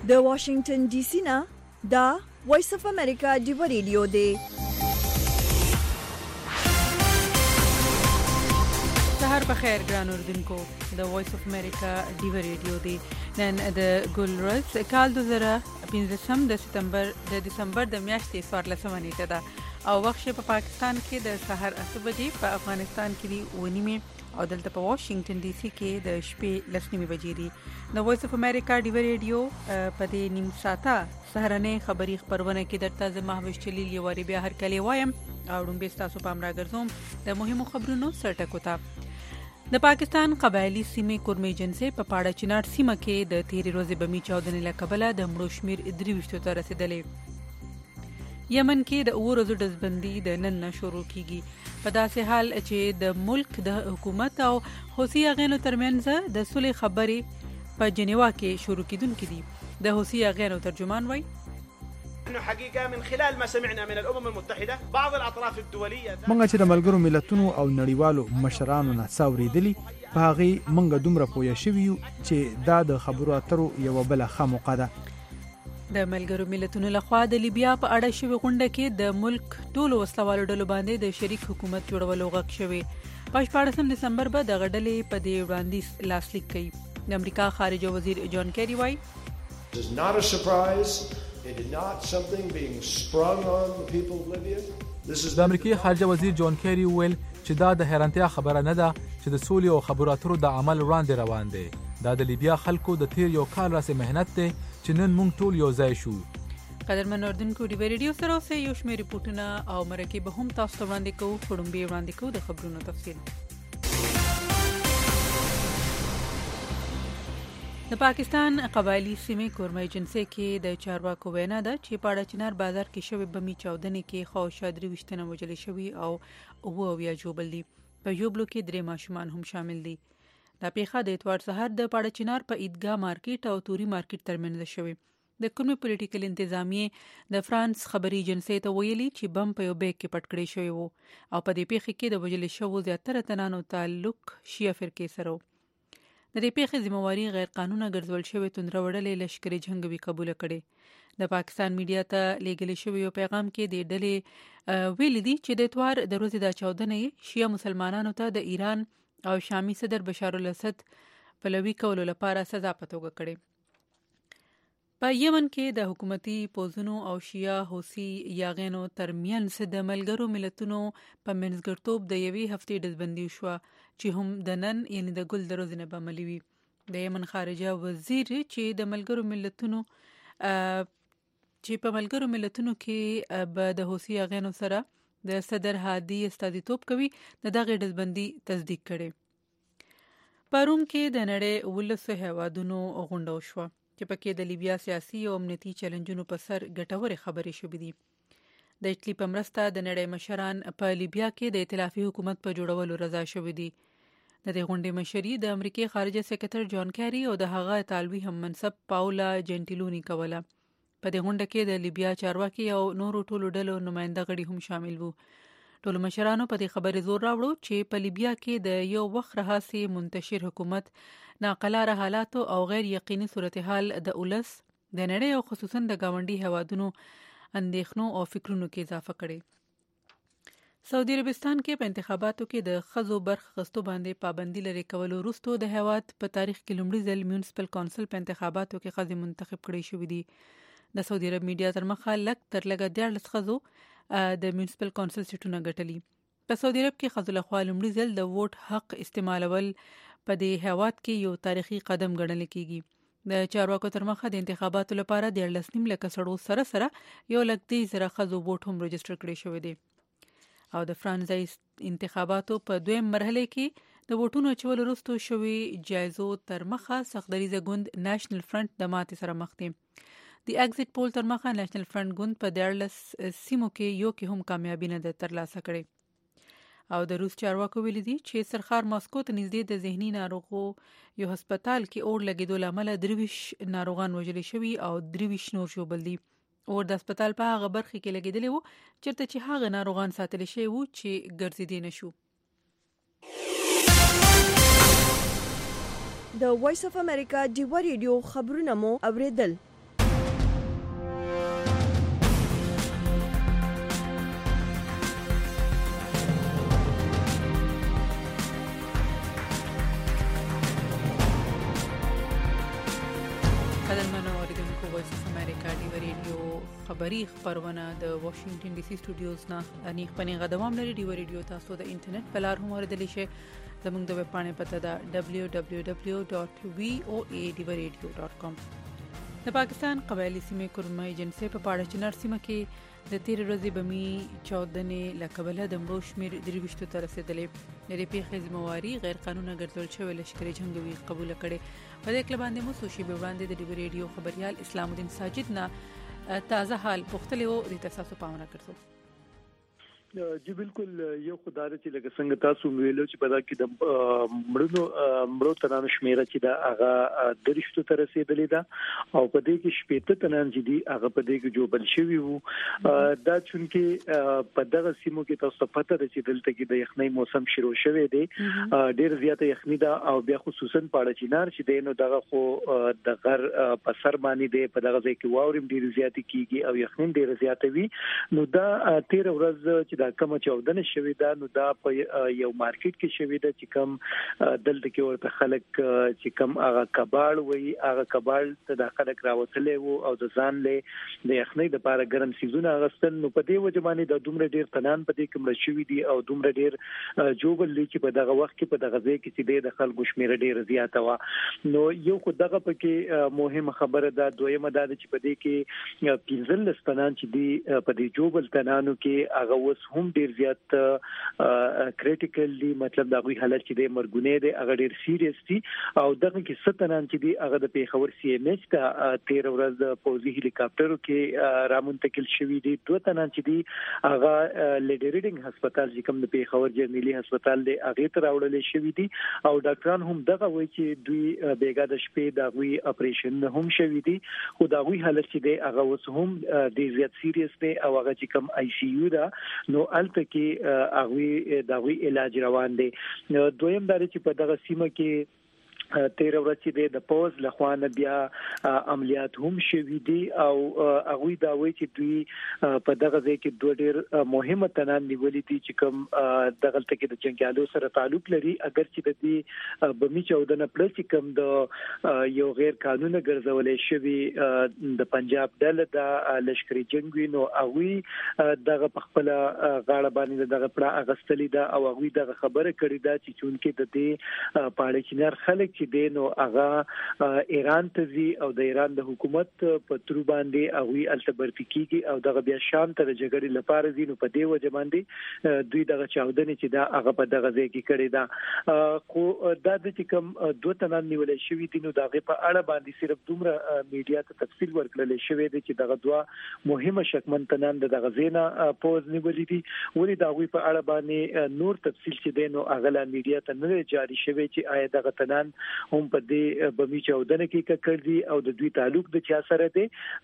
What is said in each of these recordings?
د واشنگټن ډي سي نه دا وایس اف امریکا ډیو ریډیو دی. سهار بخیر ګران اوردونکو، د وایس اف امریکا ډیو ریډیو دی. نن د ګل ورځ کال 2015 د دسمبر د میاشتې 14 نیټه ده او وخت په پاکستان کې د سحر 8 بجې، په افغانستان کې دی 9 او دلته په واشنگټن ډي سي کې د شپې 10 بجې دي. د وایس اف امریکا ډیو ریډیو په دې نیم ساعته سهارنۍ خبری خبرونه کې درته زه محوش چلیل یو وری بیا هر کله وایم او ډومبه تاسو پام راګرځوم د مهمو خبرونو سرټکو ته. د پاکستان قبایلی سیمې کورمې جنسي په پاړه چنار سیمه کې د تیرې ورځې بمی چاودنې له کبله د مړو شمیر 23 ته رسیدلې. یمن کې د ورځو ډزبندي د نن نه شروع کیږي په داسې حال چې د ملک د حکومت او حوثي اغینو ترمنځ د صلح خبرې په جنیوا کې شروع کیدونکې دي. د حوثي اغینو ترجمان وایي انه حقيقه من خلال ما سمعنا من الامم المتحده بعض الاطراف الدوليه مونږ چې د ملګرو ملتونو او نړیوالو مشرانو نه څاورېدلي په هغه مونږ دومره پوه شوي یو چې دا د خبرو اترو یو بل خاموقه ده. د ملګرو ملتونو لخوا د لیبیا په اړه شوی غونډه کې د ملک ټولو وسلوالو ډلو باندې د شریک حکومت جوړولو غږ شوی. په 14 دسمبر به د غډلې په دې وړاندیز لاسلیک کړي. د امریکا خارجه وزیر جان کیری وایي This is not a surprise. It is not something being sprung on the people of Libya. د امریکای خارجه وزیر جان کیری ویل چې دا د حیرانتیا خبره نه ده چې د سولې او خبرو اترو د عمل وړاندې روان دی. دا د لیبیا خلکو د تیر یو کال راځي مهنت دی چې نن موږ ټول یو ځای شو. قدرمن اوردونکو، ډیو ریډیو سره اوسه یو شمېر ریپورتونه او مرکې به هم تاسو ته وړاندې کوو. خړومبې وړاندې کوو د خبرونو تفصیل. د پاکستان قبایلی سیمې کورمې جنسي کې د چارواکو وینا ده چې پاړه چنار بازار کې شوی بمی چاودنې کې خو شادري وشتنه وجل شوی او یا جوبل دي. په یوبلو کې 3 ماشومان هم شامل دي. دا پیښه د اتوار سحر د پاړه چنار په عیدګاه مارکیټ او توري مارکیټ ترمنځ شوی. د کورمې پولیټیکل انتظامیه د فرانس خبري جنسي ته ویلي چې بم په یو بیگ کې پټ کړی شوی وو او په دې پیښه کې د وجل شوو زیاتره تنانو تعلق شیعه فرقې سره و. د دې پیښې ذمہواری غیر قانوني ګرځول شوی توندره وړلې لشکري جنگوي قبول کړي. د پاکستان میډیا ته لیږل شوی یو پیغام کې د ډلې ویل دي چې د اتوار د ورځې د چاودنې شیعه مسلمانانو ته د ایران او شامي صدر بشار الاسد پلوي کولو لپاره سزا په توګه کړي. په یمن کې د حکومتي پوځونو او شیعه حوثي یاغینو ترمنځ د ملګرو ملتونو په منځګړیتوب د یوې هفتې ډزبندي شو چې هم د نن یعنی د ګل د ورځې نه به عملي وي. د یمن خارجه وزیر چې په ملګرو ملتونو کې به د حوثي یاغینو سره د صدر هادي استازیتوب کوي د دغه ډزبندي تصدیق کړي. پروم کې د نړۍ ولسو هیوادونو غونډه وشوه چې پکې د لیبیا سیاسي او امنیتي چیلنجونو په سر ګټورې خبرې شوې دي. د اټلی په مرسته د نړۍ مشران په لیبیا کې د ائتلافي حکومت په جوړولو رضا شوي دي. د دې غونډې مشري د امریکای خارجه سکرټر جان کیری او د هغه ایتالوي هم منصب پاولا جنټیلونی کوله. په دې غونډه کې د لیبیا چارواکي او نورو ټولو ډلو نماینده غړي هم شامل وو. ټولو مشرانو په دې خبرې زور راوړو چې په لیبیا کې د یو وخت راهاسي منتشر حکومت ناقلاره حالاتو او غیر یقیني صورتحال د اولس د نړۍ او خصوصا د گاونډي هوادونو اندېښنو او فکرونو کې اضافه کړي. سعودي عربستان کې په انتخاباتو کې د ښځو برخه اخیستو باندې پابندي لري کولو وروسته د هیواد په تاریخ کې لومړي ځل میونسپل کونسل په انتخاباتو کې ښځې منتخب کړي شوې دي. د سعودي عرب میډیا تر مخه لږ تر لږه 14 ښځو د میونسپل کونسل سیټونه ګټلي. په سعودي عرب کې ښځو لخوا لومړي ځل د ووټ حق استعمالول په دې هیواد کې یو تاریخي قدم ګڼل کېږي. د چارواکو تر مخه د انتخاباتو لپاره 13 لکه سړو سره یو لک 10,000 ښځو ووټ هم رجسټر کړي شوی دی. او د فرانسې انتخاباتو په دویم مرحله کې د ووټونو اچولو وروسته شوی جایزو تر مخه سختدریزه ګوند نېشنل فرنٹ د ماتې سره مخ دی. د ایگزیټ پول تر مخه نېشنل فرنٹ ګوند په 14 سیمو کې یو کې هم کامیابی نه ترلاسه کړې. او د روس چارواکو ویلي دي چې سرخار ماسکو ته نږدې د ذهني ناروغو یو هسپتال کې اور لګیدو لامل 23 ناروغان وژل شوي او 23 نور ژوبل دي. اور د هسپتال په هغه برخه کې لګیدلی وو چېرته چې هغه ناروغان ساتل شوي وو چې ګرځېدي نشو. د وایس اف امریکا ډیو ریډیو خبرونه مو اوریدل. قدرمنو اوریدونکو وایس اف امریکا دی ریډیو خبری خبرونه د واشنگټن ډي سي سټوډیوز نه انیخ پنی غدوام لري دی ریډیو تاسو د انټرنیټ په لار هم اوریدلی شئ زموږ د ویب پاڼې پته ده www.voaradio.com د پاکستان قبایلی سیمې کورمای جنسي په پاړه چنار سیمه کې د تیر ورځې بمی 14 لکبله د مړو شمیر 23 تر رسیدلې لري په خدمتواري غیر قانوني ګرځول شوی لشکري جنگوي قبول کړي په دې کله باندې مو سوشي به وړاندې د ریډیو خبريال اسلام الدین ساجد نه تازه حال پختلې او د تاسو پامونه کړو جی بالکل یو خدای چې لکه څنګه تاسو ویلو چې په دا کې د مړو تنانو شمیره چې دا هغه درشتو تر رسیدلې ده او په دې کې شپېته تنان چې دي هغه په دې کې جوړل شوی وو دا چونکه په دغه سیمو کې تاسو پته ده چې دلته کې د یخنۍ موسم شروع شوی دی ډېر زیاته یخنۍ ده او بیا خصوصا پاړه چینار چې دینو دغه خو د غر په سر باندې دی په دغه ځای کې واورم ډېر زیاتې کیږي او یخنۍ ډېر زیاته وي نو دا 13 ورځ چې دا کوم چاودنه شوی دا نو دا په یو مارکیټ کې شوی دا چې کوم دلته کې ورته خلک چې کوم هغه کباړ وي هغه کباړ ته د خلک راوتلې وو او د ځان له د یخنۍ د لپاره ګرم سیزونه غستل نو په دې وجه باندې د دومره ډیر تنان په دې کې مړ شوی دي او دومره ډیر جوبل چې په دغه وخت کې په دغه ځای کې چې د خلکو شمیره ډیر زیاته و نو یو خو دغه پکې مهمه خبره ده دویمه ده چې په دې کې 15 تنان چې دی په دې جوبل تنانو کې هغه وس هم ډیر زیات کریټیکل دي مطلب دا غوي حالت چې د مرګونه دي هغه ډیر سیریس دي او دغه کې ستنان چې دي هغه د پیښور سی ام ایچ ته 13 ورځ د پوزي هلیکاپټرو کې رامنتقل شوی دي دوه تنان چې دي هغه لیډریډینګ هسپتال چې کوم د پیښور جرنیلی هسپتال دی هغه ته راوړل شوی دي او ډاکټران هم دغه وایي چې دوی بیګا د شپې دا غوي اپریشن هم شوی دي خو دا غوي حالت چې دی هغه اوس هم د زیات سیریس دی او هغه چې کوم آی سی یو دا نو الته کې هغه دغه علاج روان دي دویم دا چې په دغه سیمه کې 13 ورځې د پوز لخوانه بیا عملیات هم شوي دي او هغه دا وایي چې دوی په دغه ځای کې دوه ډېر مهمه تنان نیولې دي چې کوم دغه تل کې د جنگیالو سره تعلق لري اگر چې د دې بمی 14 پلس کوم د یو غیر قانوني ګرځولې شوی د پنجاب ډله د لشکري جنگوي نو هغه دغه خپل غاړه باندې دغه پړه اغستلې ده او هغه دغه خبره کړې ده چې چونکه د دې پاړې چینار خلک چې دینو هغه ایران ته زی او د ایران د حکومت په تر باندې هغه التبرتی کیږي او دغه بیا شام ته د جګړې لپاره زینو په دی وجه باندې دوی دغه چاودنې چې دا هغه په دغه ځای کې کړی دا خو دا د کوم دوه تنان نیولې شوی دي نو دغه په اړه باندې صرف دومره میډیا ته تفصیل ورکړل شوی دی چې دغه دوه مهمه شکمن تنان دغه زینا پوز نیولې دي ولې دا وی په اړه باندې نور تفصیل چې دینو هغه لا میډیا ته نه جاری شوی چې آیا دغه تنان هم په دې بمی چاودنه کې کړ دي او د دوی تعلق د چا سره دی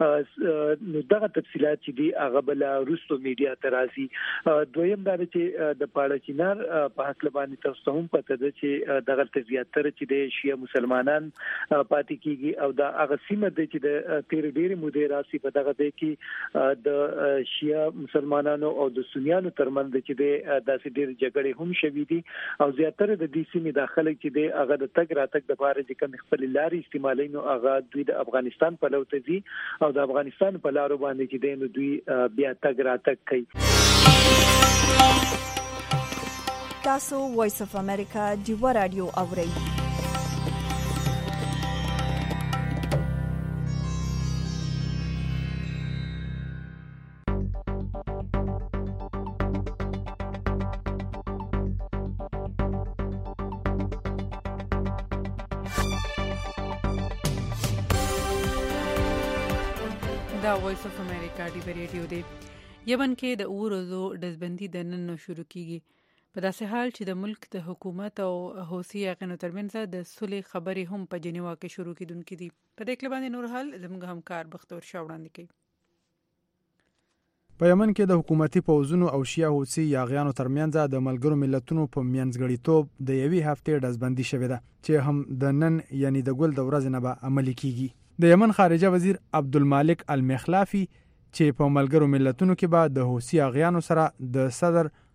نو دغه تفصيلات چې دي هغه بل روسو میډیا ته راځي دویم دا چې د پاړه چینار په حق باندې تاسو هم پته ده چې دغه زیاتره چې د شیعه مسلمانان پاتې کیږي او دا هغه سیمه ده چې د تیر ډېری مودې راسي په دغه ځای کې د شیعه مسلمانانو او د سنیانو ترمنځ چې د داسې ډېر جګړې هم شوې دي او زیاتره د دې سیمې داخله چې د هغه د تګ راتګ د لپاره چې کوم خپل لارې استعمالي نو هغه دوی د افغانستان په لور ته ځي او د افغانستان په لارو باندې چې دوی بیا تګ راتګ کوي تاسو وایس اف امریکا دیو رادیو اورئ دا وایس اف امریکا دی ریډیو دی یمن کې د اورزو دزبندي د نن شروع کیږي په داسې حال چې د ملک د حکومت او حوثي اغنو ترمنځ د صلح خبرې هم په جنیوا کې شروع کیدونکې دي په دې کې باندې نور حال زموږ همکار بختور شاوړاندې کوي په یمن کې د حکومتي پوځونو او شیعه حوثي یاغیانو ترمنځ د ملګرو ملتونو په منځګړیتوب د یوې هفتې دزبندي شوې ده چې هم د نن یعنی د ګل د ورځې نه به عملي کیږي د یمن خارجه وزیر عبدالمالک المخلافي چې په ملګرو ملتونو کې به د حوثي یاغیانو سره د صدر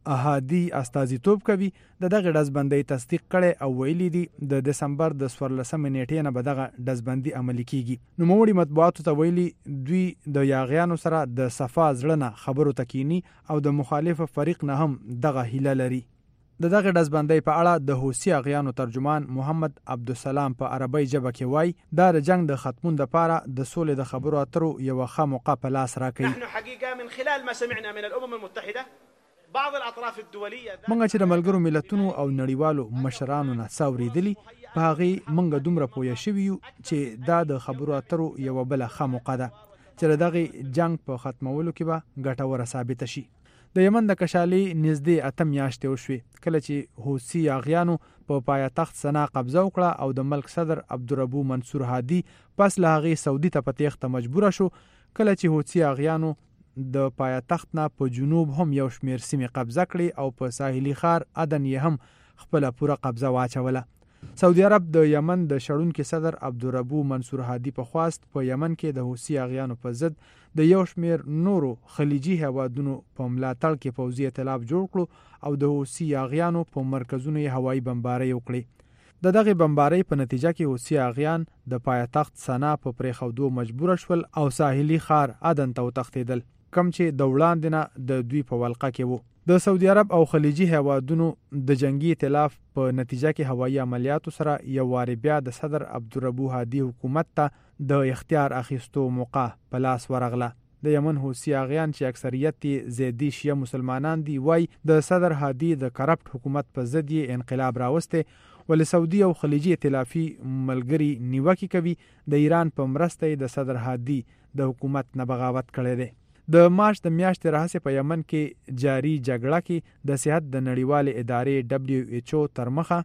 هادي استازیتوب کوي د دغه ډزبندۍ تصدیق کړي او ویلي دي د دسمبر د 14 نیټې نه به دغه ډزبندي عملي کیږي. نوموړي مطبوعاتو ته ویلي دوی د یاغیانو سره د صفا زړه خبرو تکینی او د مخالف فریق نه هم دغه هیله لري. د دغه ډزبندۍ په اړه د حوثي یاغیانو ترجمان محمد عبدالسلام په عربی ژبه کې وایي دا د جنگ د ختمون لپاره د سولې د خبرو اترو یو ښه موقع په لاس راکوي. نحن حقیقه من خلال ما سمعنا من الامم المتحده بعض الاطراف الدوليه موږ چې د ملګرو ملتونو او نړیوالو مشرانو نه څاورېدلي په هغې موږ دومره پوه شوي یو چې دا د خبرو اترو یوه بله ښه موقع ده چې د دغې جنگ په ختمولو کې به ګټوره ثابته شي. د یمن د کشالي نږدې 8 میاشتې وشوې کله چې حوثي یاغیانو په پایتخت سنا قبضه وکړه او د ملک صدر عبدالربو منصور هادي پس له هغې سعودي ته په تیښته مجبوره شو کله چې حوثي یاغیانو د پایتخت نه په جنوب هم یو شمیر سیمې قبضه کړي او په ساحلي ښار عدن یې هم خپله پوره قبضه واچوله. سعودي عرب د یمن د شړونکي صدر عبدالربو منصور هادي په خواست په یمن کې د حوثي یاغیانو په ضد د یو شمیر نورو خلیجي هیوادونو په ملاتړ کې پوځي ائتلاف جوړ کړو او د حوثي یاغیانو په مرکزونو یې هوایي بمبارۍ وکړې. د دغه بمبارۍ په نتیجه کې حوثي یاغیان د پایتخت سنا په پرېښودو مجبوره شول او ساحلي ښار عدن ته وتښتېدل کم چې د وړاندې نه د دوی په ولقه کې وو. د سعودي عرب او خلیجي هیوادونو د جنگي ائتلاف په نتیجه کې هوایي عملیاتو سره یو واري بیا د صدر عبدالربو هادي حکومت ته د اختیار اخیستو موقع په لاس ورغله. د یمن حوثي یاغیان چې اکثریت زیدي شیعه مسلمانان دي وای د صدر هادي د کرپټ حکومت په ضد یې انقلاب راوسته ولې سعودي او خلیجي ائتلافي ملګري نیوکه کوي د ایران په مرسته د صدر هادي د حکومت نه بغاوت کړی دی. د مارچ د میاشتې راهیسې په یمن کې جاری جګړه کې د صحت د نړیوالې ادارې WHO تر مخه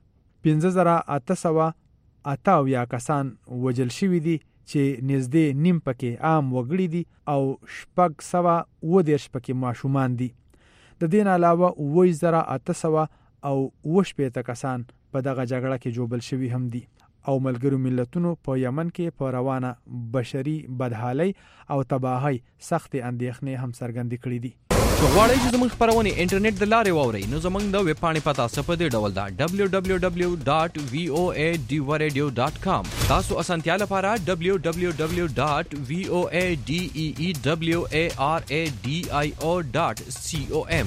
5888 کسان وژل شوي دي چې نږدې نیم پکې عام وګړي دي او 630 پکې ماشومان دي. د دې نه علاوه 8880 کسان په دغه جګړه کې ژوبل شوي هم دي او ملګرو ملتونو په یمن کې په روانه بشري بدحالۍ او تباہۍ سخت اندېښنې هم څرګندې کړې دي. غواړئ چې زموږ خبرونه انټرنیټ د لارې واورئ نو زموږ د ویب پاڼې پتا په دې ډول ده www.voadeewaradio.com. تاسو اسانتیا لپاره www.voadeewaradio.com.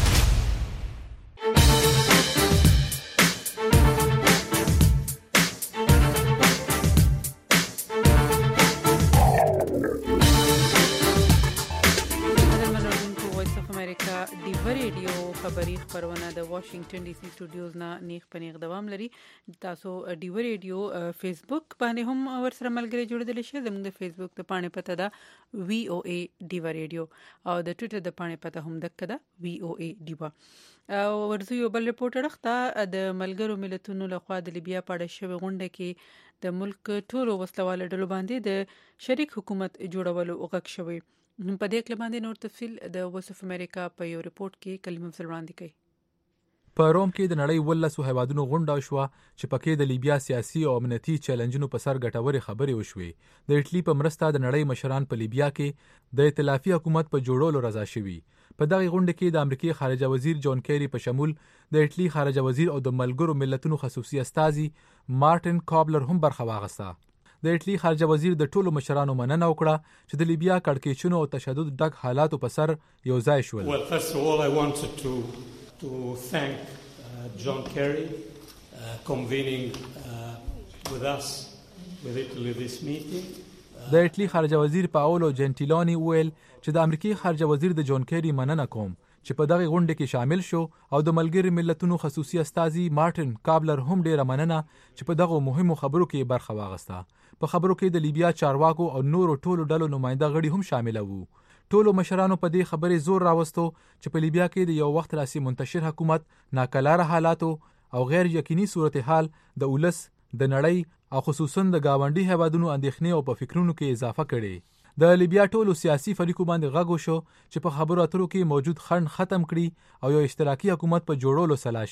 خبری خبرونه د واشنگټن ډي سي سټوډیوز نه نیغ پنیغ دوام لري. تاسو ډیو ریډیو فیسبوک باندې هم ورسره ملګری جوړیدل شئ. زموږ د فیسبوک د پاڼې پته ده VOA ډیو ریډیو او د ټویټر د پاڼې پته هم دغه ده VOA ډیو. ورزو یو بل ریپورټ راخته د ملګرو ملتونو لخوا د لیبیا په اړه شوی غونډه کې د ملک ټولو وسلواله ډلو باندې د شریک حکومت جوړولو وغږ شوی. په دې کې باندې نور تفصیل د وایس اف امریکا په یو ریپورت کې کلمه وړاندې کړي. په روم کې د نړۍ 12 هیوادونو غونډه شوه چې پکې د لیبیا سیاسي او امنیتي چیلنجونو په سر ګټورې خبرې وشوې. د اټلی په مرسته د نړۍ مشران په لیبیا کې د ائتلافي حکومت په جوړولو رضا شوي. په دغه غونډه کې د امریکای خارجه وزیر جون کیری په شمول د اټلی خارجه وزیر او د ملګرو ملتونو خصوصي استازي مارټن کابلر هم برخه واخیسته. د اټلی خارجه وزیر د ټولو مشرانو مننه وکړه چې د لیبیا کړکېچونو او تشدد ډک حالاتو په سر یو ځای شول. Well, first of all, I wanted to thank John Kerry convening with us with Italy this meeting. د اټلی خارجه وزیر پاولو جنټیلونی ویل چې د امریکای خارجه وزیر د جون کیری مننه کوم چې په دغه غونډه کې شامل شو او د ملګری ملتونو خصوصي استازي مارټن کابلر هم ډیره مننه چې په دغه مهمو خبرو کې برخه واغسته. په خبرو کې د لیبیا چارواکو او نورو ټولو ډلو نماینده غړي هم شامل وو. ټولو مشرانو په دې خبرې زور راوستو چې په لیبیا کې د یو وخت راسي منتشر حکومت ناکلاره حالاتو او غیر یقیني صورتحال د ولس د نړۍ او خصوصا د گاونډي هیوادونو اندېښنې او په فکرونو کې اضافه کړي. د لیبیا ټولو سیاسي فریقو باندې غږ وشو چې په خبرو اترو کې موجود خنډ ختم کړي او یو اشتراکي حکومت په جوړولو سلا شي.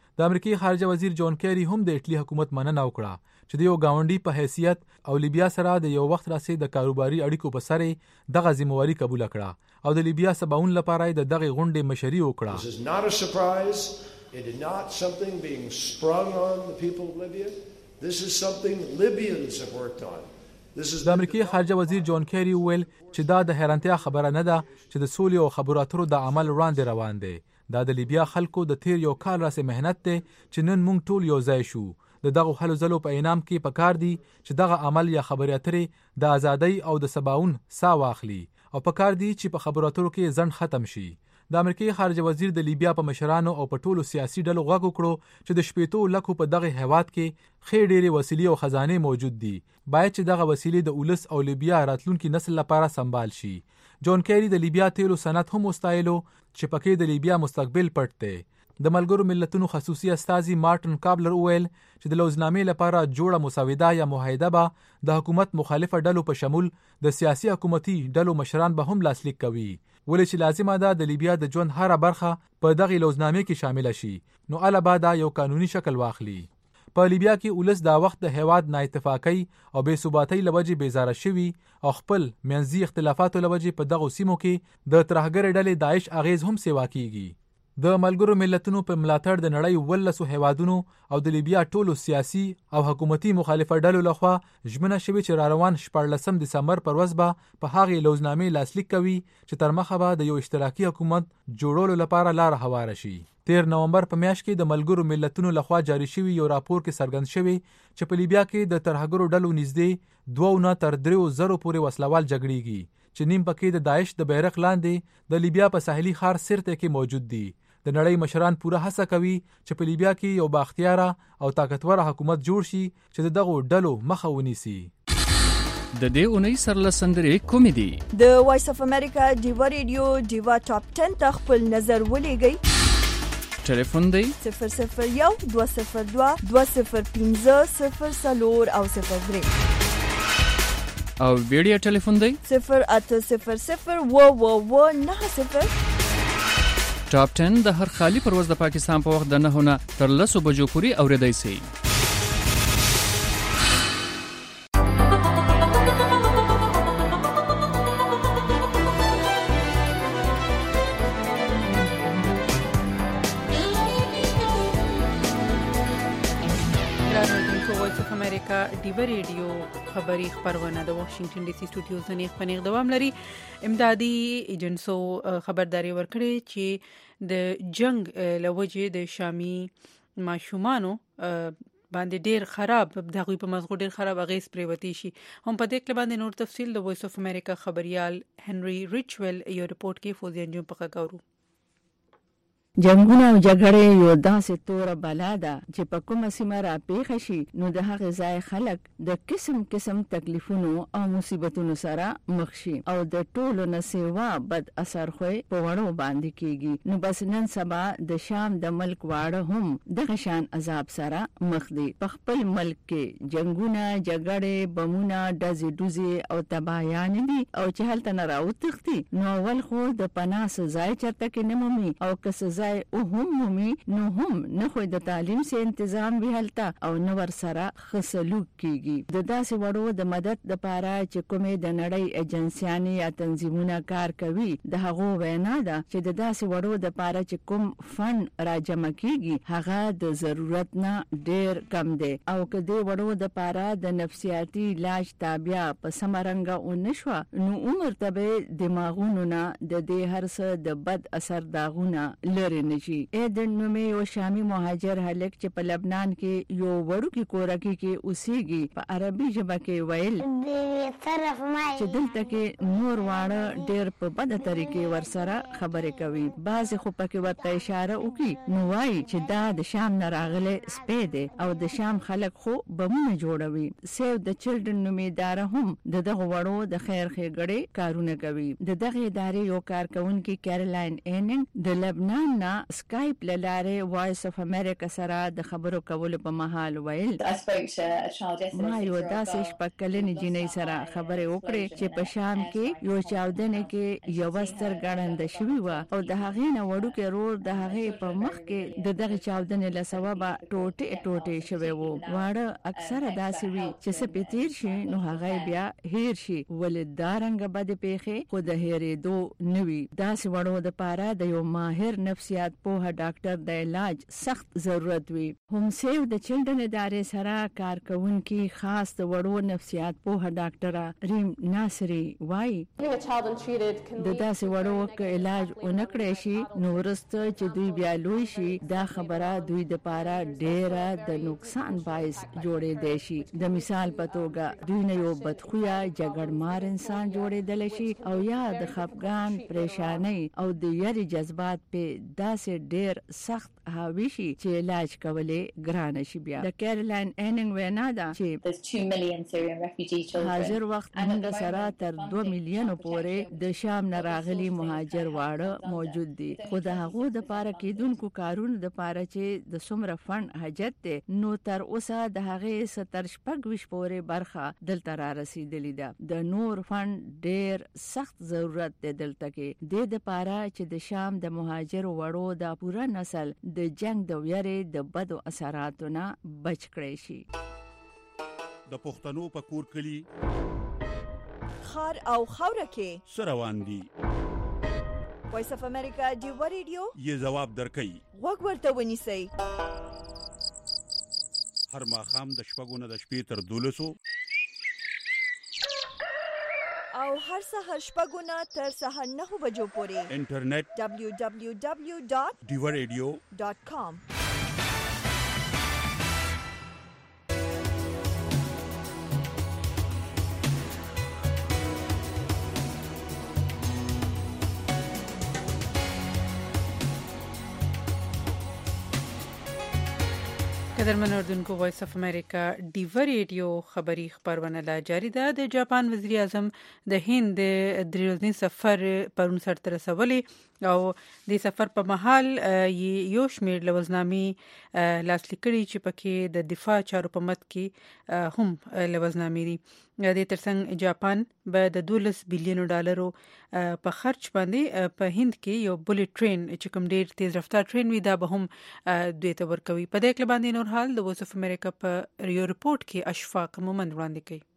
د امریکای خارجه وزیر جون کیری هم د ایټلی حکومت مننه وکړه چې د یو گاونډي په حیثیت او لیبیا سره د یو وخت راسي د کاروباري اړیکو په سر دغه ذمہواری قبول کړه او د لیبیا سباون لپاره د دغه غونډې مشري وکړه. This is not a surprise. It is not something being sprung on the people of Libya. This is something Libyans have worked on. د امریکای خارجه وزیر جون کیری ویل چې دا د حیرانتیا خبره نه ده چې د سولې او خبرو اترو د عمل وړاندې روان دی. دا د لیبیا خلکو د تیر یو کال راسې مهنت دی چې نن موږ ټول یو ځای شو. د دغه هلو ځلو په انعام کې پکار دي چې دغه عمل یا خبرې اترې د ازادۍ او د سباون سا واخلي او پکار دي چې په خبرو اترو کې ځنډ ختم شي. د امریکای خارجه وزیر د لیبیا په مشرانو او په ټولو سیاسي ډلو غږ وکړو چې د 8 لکو په دغه هیواد کې خې ډېرې وسیلې او خزانه موجود دي. باید چې دغه وسیلې د اولس او لیبیا راتلونکي نسل لپاره سنبال شي. جون کیری د لیبیا تیلو صنعت هم مستایلو چې پکې د لیبیا مستقبل پټ دی. د ملګرو ملتونو خصوصي استازي مارټن کابلر ویل چې د لوزنامې لپاره جوړه مسوده یا معاهده به د حکومت مخالفه ډلو په شمول د سیاسي حکومتي ډلو مشران به هم لاسلیک کوي. ولې چې لازمه ده د لیبیا د ژوند هره برخه په دغه لوزنامې کې شامل شي نو علاوه دا یو قانوني شکل واخلي. په لیبیا کې اولس دا وخت د هیواد نااتفاقی او بې ثباتی لوجې بیزاره شوي او خپل منځي اختلافاتو لوجې په دغه سیمو کې د ترهګر ډلې داعش اغیز هم سیوا کیږي. د ملګرو ملتونو په ملاتړ د نړۍ 12 هیوادونو او د لیبیا ټولو سیاسي او حکومتي مخالفه ډلو لخوا ژمنه شوې چې روان 14 دسمبر پر ورځ به په هغه لوزنامې لاسلیک کوي چې تر مخه به د یو اشتراکي حکومت جوړولو لپاره لار هواره شي. 13 نومبر په میاشت کې د ملګرو ملتونو لخوا جاری شوی یو راپور کې څرګند شوی چې په لیبیا کې د ترهګرو ډلو نږدې 2 نه تر 3 زره پورې وسلوال جګړېږي چې نیم پکې د داعش د بیرغ لاندې د لیبیا په ساحلي ښار سرته کې موجود دي. د نړۍ مشران پوره هڅه کوي چې په لیبیا کې یو بااختیاره او طاقتور حکومت جوړ شي چې دغه ډلو مخه ونیسي. د دې اونۍ سرلسندرې کومې دي؟ د وایس اف امریکا ډیوا ریډیو ډیوا ټاپ 10 ته خپل نظر ولېږئ. ټلیفون دی 001 202 205 00 او 03 او ویډیو ټلیفون دی 0800 90. ټاپ 10 د هر خالی پرواز د پاکستان په وخت د 9 نه تر 10 بجو پورې اوریدای شي. ډیوا ریډیو خبری خبرونه د واشنگټن ډي سي سټوډیوز نه خبرونه دوام لري. امدادي ایجنسو خبرداري ورکړي چې د جنگ لوجې د شامي ماشومانو باندې ډیر خراب دغه په مزغو ډیر خراب اغیز پریوتی شي. هم په دې کې باندې نور تفصیل د وایس اف امریکا خبريال هنري ریچویل یو رپورت کې فوزي انجم پکا کاورو. جنگونه او جګړې یو داسې توره بلا ده چې په کومه سیمه را پیښ شي نو د هغه ځای خلک د قسم تکلیفونو او مصیبتونو سره مخ شي او د ټولو نه سیوا بد اثر خو په وړو باندې کیږي. نو بس نن سبا د شام د ملک واړه هم دغه شان عذاب سره مخ دي. په خپل ملک کې جنگونه جګړې بمونه ډزې او تباهیان دي او چې هلته نه راوتښتي نو اول خو د پناه ځای چرته کې نه مومي او کس ځای او هم مومي نو هم نه خو د تعلیم سه تنظیم به هلته او نو ور سره خسلوک کیږي. د داسې وړو د مدد لپاره چې کومې د نړۍ ایجنسیانې یا تنظیمونه کار کوي د هغه وینا ده چې د داسې وړو د لپاره چې کوم فن راجمع کیږي هغه د ضرورت نه ډیر کم دی او که د وړو د لپاره د نفسیاتي علاج تابع په سمرنګه او نشو نو عمر ته دماغونو نه د دې هرڅ د بد اثر داغونه لري نشي. اېدن نومي یو شامي مهاجر هلک چې په لبنان کې یو وړوکی کورکی کې اوسېږي په عربي ژبه کې ویل چې دلته کې نور واړه ډېر په بده طریقې ورسره خبرې کوي. بعضې خو پکې ورته اشاره وکړي نو وایي چې دا د شام نه راغلی سپی دی او د شام خلک خو بمونه جوړوي. سیو د چلډرن نومي اداره هم دغه وړو د خیر ښېګړې کارونه کوي. د دغه ادارې یو کارکونکي کیرلاین ایننګ د لبنان کلونه سکایپ لاره وایس اف امریکا سره د خبرو کولو په مهال ویل ما یو داسې شپږکلنې جنۍ سره خبرې وکړې چې په شام کې یو چاودنه کې یو ستر ګړنده شوی و او د هغې نه وړوکی رور د هغې په مخ کې د دغه چاودنې له سببه ټوټې شوی و. واړه اکثره داسې وي چې څه پې تیر شي نو هغه بیا هیر شي، ولې دا رنګه بدې پیښې خو د هیرېدو نه وي. داسې وړو دپاره د یو ماهر نفسیات پوهه ډاکټر د علاج سخت ضرورت وي. هم سیو د چلډرن ادارې سره کار کوونکي خاص د وړو نفسیات پوهه ډاکټره ریم ناصري وایي د داسې وړو که علاج ونکړی شي نو وروسته چې دوی بیا لوی شي دا خبره دوی دپاره ډیره د نقصان باعث جوړېدی شي. د مثال په توګه دوی نه یو بدخویه جګړمار انسان جوړېدلی شي او یا د خفګان، پریشانۍ او د یری جذبات په داسې ډیر سخت حاوی شي چې علاج کولې ګرانه شي. بیا د کیرلاین ایننګ وینا ده چې حاضر وخت موږ سره تر 2 میلیونو پورې د شام نه راغلي مهاجر واړه موجود دي، خو د هغو د پاره کېدونکو کارونو د پاره چې د څومره فند حاجت دی نو تر اوسه د هغې 70 پورې برخه دلته را رسیدلې ده. د نور فند ډیر سخت ضرورت دی دلته کې د لپاره چې د شام د مهاجر وړو د پوره نسل د جنگ د ویرې د بدو اثراتو نه بچ کړی شي. د پښتنو په کور کلی خار او خوره کې سروان دي. وایس اف امریکا دیو ریډیو یې جواب درکړي وګ ورته ونیسئ. هر ماښام د شپږو نه د شپې تر 12 او هر سهار شپږو نه تر سهار 9 بجو پورې انټرنیټ www.diwaradio.com. قدرمن اردوونکو وایس اف امریکا ډیو ریډیو خبری خبرونه لا جاری ده. د جاپان وزیر اعظم د هند د 3 ورځني سفر پرون سره رسولې او د سفر په محل یو شمیر لوزنامي لاسلیک کړي چې پکې د دفاع چارو په مت کې هم لوزنامي دي. د ترڅنګ جاپان به د $12 بلین په خرچ باندې په هند کې یو بولټ ټرین چې کوم ډیر تیز رفتار ټرین وي دا به هم دوی ته ورکوي. په دې کې باندې نور حال د وایس اف امریکا په یو رپورت کې اشفاق مومند وړاندې کوي.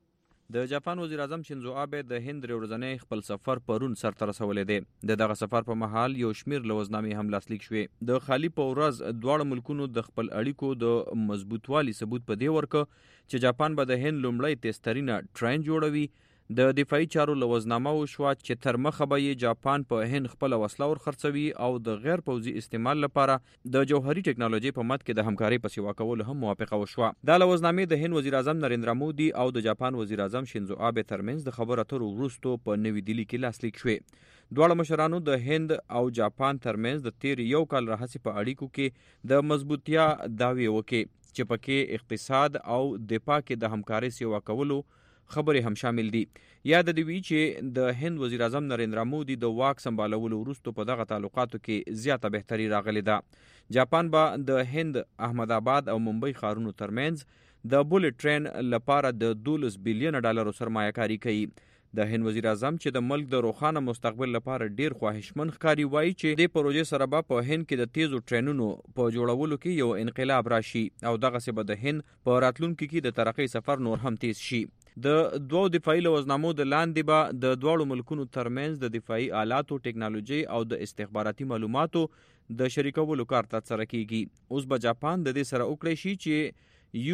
د جاپان وزیر اعظم شینزو آبه د هند ورځنی خپل سفر پرون سرته رسولې دی. دغه سفر په محل یو شمیر لوزنامې هم لاسلیک شوې. د خالی په ورځ دواړه ملکونو د خپل اړیکو د مضبوطوالي ثبوت په دی ورکو چې جاپان به د هند لومړی تیزترینه ټرین جوړوي. د دفاعي چارو لوزنامه وشوه چې تر مخه به جاپان په هند خپل وسله ور خرڅوي او د غیر پوځي استعمال لپاره د جوهري ټکنالوژي په مت کې د همکاري په سیوا کولو هم موافقه وشوه. دا لوزنامې د هند وزیر اعظم نریندرا مودي او د جاپان وزیر اعظم شینزو آبه ترمنځ د خبرو اترو وروسته په نوي دلی کې لاسلیک شوې. دواړه مشرانو د هند او جاپان ترمنځ د تیر یو کال راهیسې په اړیکو کې د مضبوطیا داوی وکړي چې پکې اقتصاد او دفاع کې د همکاري سیوا کولو خبرې هم شامل دي. یاد دی وی چې د هند وزیر اعظم نریندرا مودي د واک سمبالولو وروسته په دغه تعلقاتو کې زیاته بهتري راغلې ده. جاپان به د هند احمد آباد او ممبئی ښارونو ترمنځ د بولټ ټرین لپاره د $12 بلین سرمایه کاری کوي. د هند وزیر اعظم چې د ملک د روښانه مستقبل لپاره ډیر خواهشمن ښکاري وایي چې د پروژې سره به په هند کې د تیزو ټرینونو په جوړولو کې یو انقلاب راشي او دغه څه به د هند په راتلونکي کې د ترقۍ سفر نور هم تیز شي. د دوو دفاعي لوزنامو د لاندې به د دواړو ملکونو ترمنځ د دفاعي آلاتو، ټکنالوژي او د استخباراتي معلوماتو د شریکولو کار ترسره کیږي. اوس به جاپان د دې سره وکړي شي چې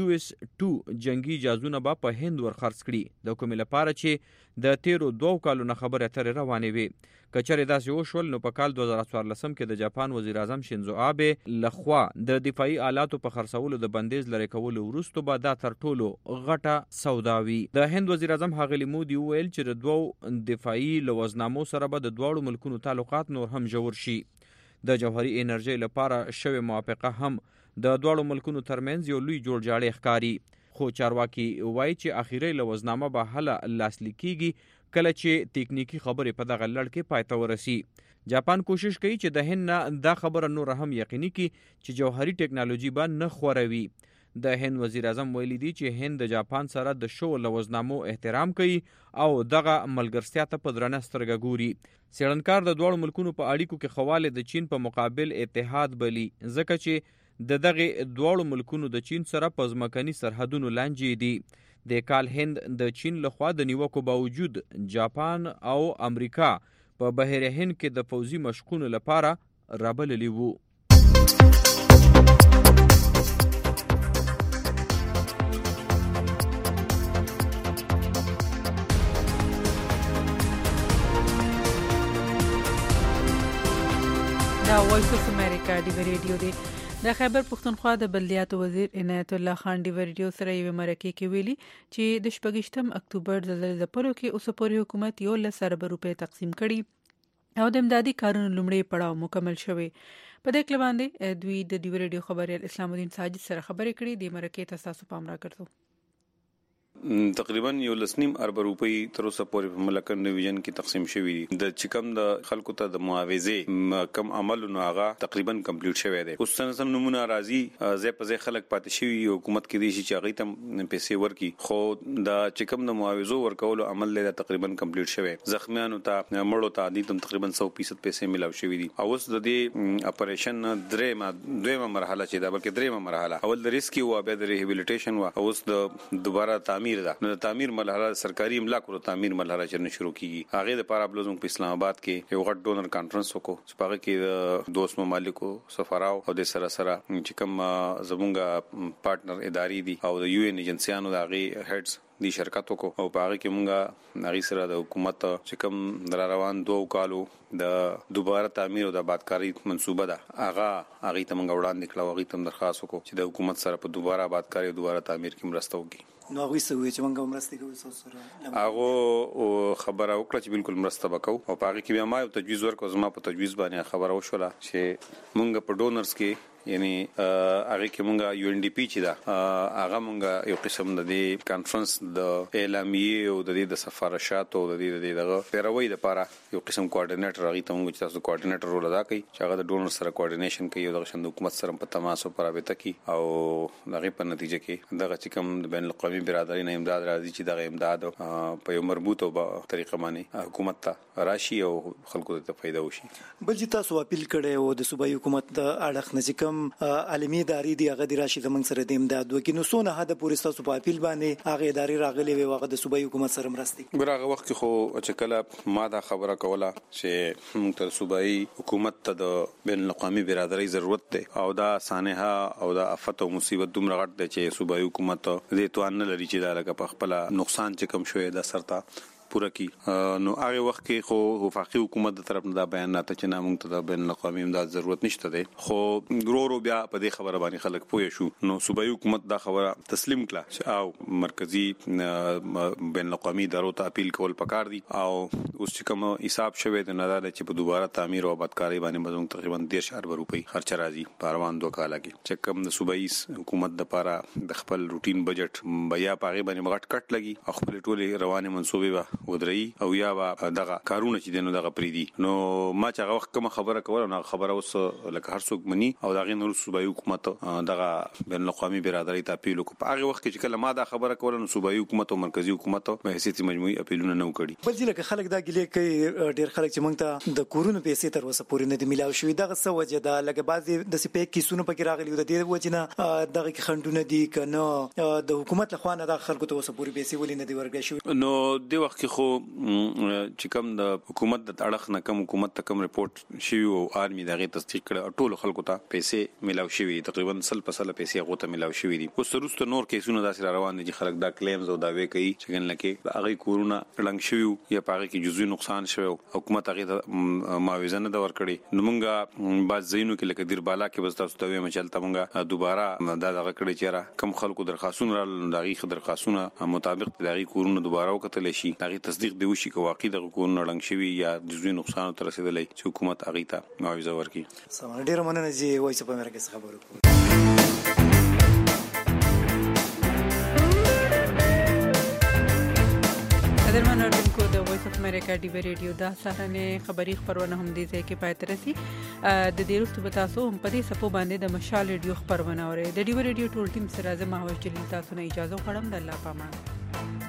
US-2 جنگي جهازونه به په هند ورخرڅ کړي د کومې لپاره چې د تیرو 2 کالو نه خبرې اترې روانې وي. کچره داسې وشول نو په کال 2014 کې د جاپان وزیر اعظم شینزو آبه لخوا د دفاعي آلاتو په خرڅولو د بندیز لري کولو وروسته به دا تر ټولو غټه سودا وي. د هند وزیر اعظم هغه مودي ویل چې د دوو دفاعي لوزنامو سره به د دواړو ملکونو تعلقات نور هم جوړ شي. د جوهري انرژي لپاره شوی موافقه هم د دواړو ملکونو ترمنځ یو لوی جوړجاړی ښکاري. خو چارواکي وایي چې اخیری لوزنامه به هله لاسلیکيږي کله چې تکنیکی خبرې په دغه لړ کې پای ته ورسي. جاپان کوشش کوي چې د هند نه دا خبره نور هم یقیني کړي چې جوهري ټیکنالوژي به نه خوروي. د هند وزیر اعظم ویلي دی چې هند د جاپان سره د شو لوزنامو احترام کوي او دغه ملګرتیا ته په درنه سترګه ګوري. څېړنکار د دواړو ملکونو په اړیکو کې خواله د چین په مقابل اتحاد بلی، ځکه چې د دغه دواړو ملکونو د چین سره په ځمکني سرحدونو لاندې دي. د کال هند د چین لخوا د نیوکو باوجود جاپان او امریکا په بحر هند کې د فوزي مشقونو لپاره رابللی وو. دا وایس اف امریکا دی ریډیو دی. د خیبر پښتونخوا د بلدیاتو وزیر عنایت الله خان دی ریډیو سره یو مرکه کې ویلي چې د 28 اکتوبر د زلزلې کې اوس پورې حکومت 11 ارب روپے تقسیم کړي او د امدادي کارونو لومړی پړاو مکمل شوی. په دې کې باندې دوی د دی ریډیو خبريال اسلام الدین ساجد سره خبرې کړې. د مرکه تاسو پام را کړو. تقریبا 11 ارب روپۍ تر اوسه پورې په ملکن ډیویژن کې تقسیم شوی دي. د چکم د خلکو ته د معاوضه کم عمل نو هغه تقریبا کمپلیټ شوی دی. اوس څنګه نمونه راځي زه په ځای خلک پاتې شوی حکومت کې دي چې هغه ته پیسې ورکي، خو د چکم د معاوضه ورکولو عمل له تقریبا کمپلیټ شوی. زخمیانو ته مړو ته دي تقریبا 100% پیسې ملاو شوی دي. اوس د دې اپریشن دویمه مرحله چې دا بلکې دریمه مرحله، اول د ریسکیو او بیا د ریهابیلیټیشن او اوس د دوباره تعمیر ده. نو د تعمیر مرحله سرکاري املاک او تعمیر مرحله چې شروع کیږي. هغه د پاره بلوزم په اسلام آباد کې یو غټ ډونر کانفرنس وکړو چې هغه کې دوست ممالکو سفراو او د سره چې کوم زمونږ پارټنر ادارې دي او د یو ان ایجنسیانو د هغه هډز دی شرکت وکړو او په هغه کې مونږه هغه سره د حکومت چې کوم در روان 2 کالو د دوباره تعمیر او د آبادکاری منصوبه ده هغه ته مونږ وړاندې کړو. هغه ته درخواست وکړو چې د حکومت سره په دوباره آبادکاری او دوباره تعمیر کې مرسته وکړي. نو هغه سوي چې مونږ مرسته کوو سره هغه خبره وکړه چې بالکل مرسته وکاو او په هغه کې بیا ما یو تجویز ورکړ. زما په تجویز باندې خبره وشوله چې مونږ په ډونرز کې یعنی هغه کې مونږه یو ان ډی پی چې دا هغه مونږه یو قسم د دې کانفرنس د اعلامیه او د دې د سفارشات او د دې دغه پیروي لپاره یو قسم کوارډینیټر هغه ته مونږ چې تاسو کوارډینیټر رول ادا کوي چې هغه د ډونر سره کوارډینیشن کوي او د شند حکومت سره په تماس او رابطه کوي او هغه په نتیجه کې دغه چې کوم د بین القومي برادری نه امداد راځي چې دغه امداد په یو مربوطه طریقه باندې حکومت ته راشي او خلکو ته فائدہ وشي. بل چې تاسو اپیل کړی او د صوبایي حکومت د اړخ نه کوم عالمي ادارې دی هغه د راشي زمنګ سره د امداد وکړي، نو سونه هدا پورې تاسو په اپیل باندې هغه ادارې راغلي وي هغه د صوبایي حکومت سره مرستي ګرغه وخت خو چې کله ما دا خبره کوله چې موږ ته صوبایي حکومت ته د بین الاقوامي برادرۍ ضرورت دی او دا سانحه او دا آفت او مصیبت دومره غټ دی چې صوبایي حکومت دې توان نه لري چې دا لکه په خپل نقصان چې کم شوی دا سرته پوره کی. نو هغه وخت کې خو وفاقي حکومت د طرف نه دا بیانات چې نامنګ ته د بین الاقوامي امداد ضرورت نشته دی، خو ورو بیا په دې خبره باندې خلک پوه شو. نو صوبایي حکومت دا خبره تسلیم کړه او مرکزی بین الاقوامي ادارو ته اپیل کول پکار دي او اوس چې کوم حساب شوی د نظر چې په دوباره تعمیر او آبادکاری باندې مزون تقریبا 10 ارب روپۍ خرچ راځي په روان 2 کال کې. چې کوم د صوبایي حکومت د لپاره د خپل روټین بجټ بیا پاغه باندې مغټ کټ لګي خپل ټولې روانه منسوبې ودري او یا دغه کارونه چې دنه دغه پریدي. نو ما چې هغه وخت کوم خبره کوله نو خبره اوس لکه هر څوک مني او دغه نور صوبایي حکومت دغه بین الاقوامي برادرۍ ته اپیل وکړ. په هغه وخت کې چې کله ما دا خبره کوله نو صوبایي حکومت او مرکزی حکومت په حیثیت مجموعي اپیلونه نه وکړي. بل چې لکه خلک دا ګلې کوي ډېر خلک چې مونږ ته د کورونو پیسې تر وسه پورې نه دي ملاو شوی دغه څه وجه ده لکه بعضي د سپېک کیسونو پکې راغلي د دې وجه نه دغه کې خندونه دي کنه د حکومت لخوا نه د خلکو ته وسه پورې پیسې ولې نه دي ورګه شوی. نو د وخت کې خو چې کوم د حکومت د اړخ نه کوم حکومت ته کوم ریپورت شوی او آرمي دغه تصدیق کړ ټول خلکو ته پیسې ملاو شوی تقریبا 100% پیسې غوته ملاو شوی دي. اوس وروسته نور کیسونه داسې روان دي چې خلک دا کلیمز او داوی کوي چې ګنل کې هغه کورونه لنګ شوی یا پاره کې جزوی نقصان شوی حکومت هغه معاوضه نه ور کړی. نو مونږه بعض زینو کې لکه دیر بالا کې بس تاسو ته ویم چلته مونږه دوباره دا دغه کړی چې را کم خلکو درخواستونه را دغه درخواستونه مطابق دغه کورونه دوباره وکتل شي دغه تصدیق دی وشي کو واقعي دغه کورونه لنګ شوی یا جزوی نقصان تر رسیدلی چې حکومت هغه ته معاوضه ورکړي. سم ډیر مننه چې وایي په امریکا څخه خبرو کوم. د قدرمن اوریدونکو د وایس اف امریکا ډیوی ریډیو دا سهارنه خبری خبرونه هم دي چې کې پاتې رسي د دې وروسته به تاسو هم په دې سپو باندې د مشال ریډیو خبرونه اورئ د ډیوی ریډیو ټول ټیم سره زما هوښ جلیل تاسو نه اجازه غواړم د الله پامان